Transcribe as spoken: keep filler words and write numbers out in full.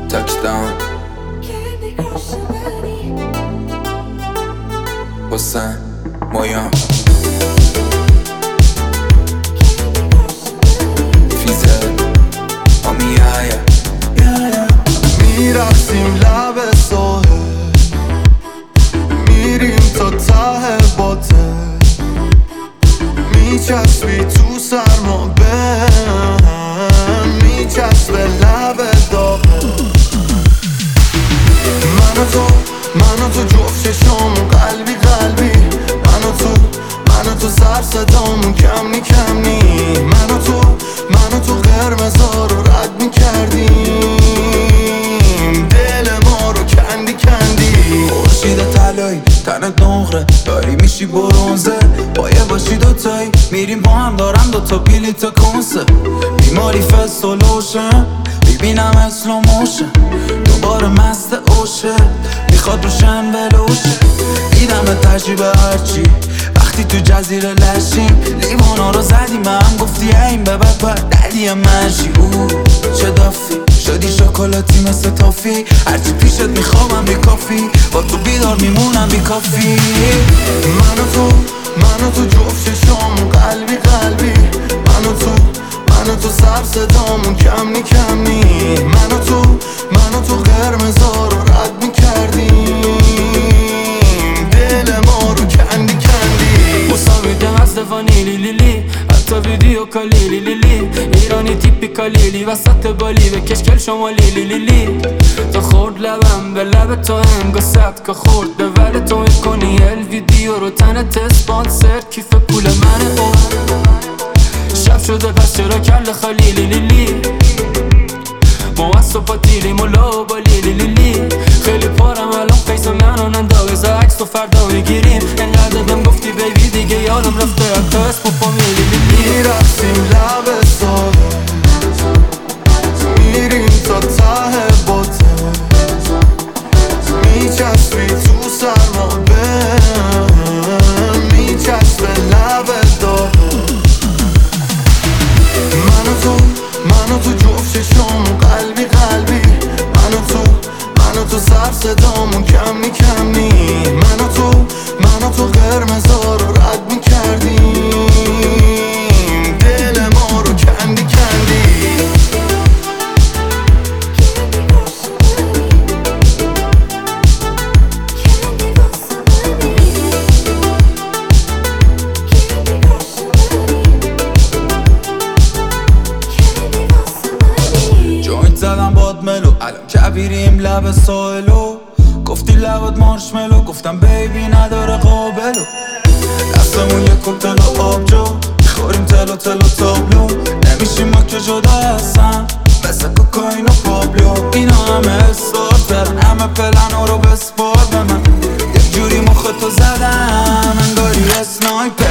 Touchdown حسین مایان فیزل آمیه میرقصیم لب ساحل، میریم تا ته باطل، میچسبی تو سرما بهم، میچسبه لب داغه. من و تو من و تو جفت چشامون قلبی قلبی، من و تو من و تو سر صدامون کمنی کمنی، من و تو من و تو قرمزا رو رد میکردیم، دل ما رو کندی کندی. خورشید طلایی تنت نقره داری میشی برونزه، پایه باشی دوتایی میریم با هم، دارم دوتا بلیط کنسه، بیماری فستولوشن ببینم اسلو موشن، دوباره مست اوشه میخواد روشن ولوشه، دیدم تجربه هرچی وقتی تو جزیره لشیم، لیوانا رو زدیم هم گفتی این به بعد باید دلی منشی. او چه دافی شدی شکلاتی مثل تافی، هرچی پیشت میخوامم بی کافی، با تو بیدار میمونم بی کافی. من و تو من و تو جفت چشامون قلبی قلبی، من و تو من و تو سر صدامون کمنی کمنی، من و تو من و تو قرمزا رو رد میکردیم، دل ما رو کندی کندی. مساویدم از وانیلی لیلی، حتی ویدیو کالی لی لی، ایرانی تیپیکالی وسط بالی به کشکل شمالی لی لی. تا خورد لبم به لب تو انگاست که خورد به ول تو میکنی ال ویدیو رو تنت اسپانسر کیف پول منه. او شب شده پس چرا کل خالی لی لی، ما از صبح تیلی ملا با لی لی لی، خیلی پارم الان قیس منو ننداز عکس و فردا میگیریم، انقدر بهم گفتی بیبی دیگه یادم رفته حتی اسم فامیلی لی لی. میرقصیم لب ساحل، میریم تا ته باطل، میچسبی تو سرما بهم، میچسبه لب داغه. من و تو من و تو جفت چشامون قلبی قلبی، من و تو من و تو سر صدامون کمنی کمنی، من و تو من و تو قرمزا رو رد میکردیم، دل ما رو کندی کندی. زدم باد ملو الان کبیریم لب سایلو، گفتی لبت مارشملو گفتم بیبی نداره قابلو، دستمون یه کوکتل و آبجو میخوریم تلو تلو تابلو، نمیشیم ما که جدا هستن مثل کوکاین و پابلو، اینا همه استارتر همه پلن رو بسپار به من، یک جوری مختو زدم انگاری اسنایپر.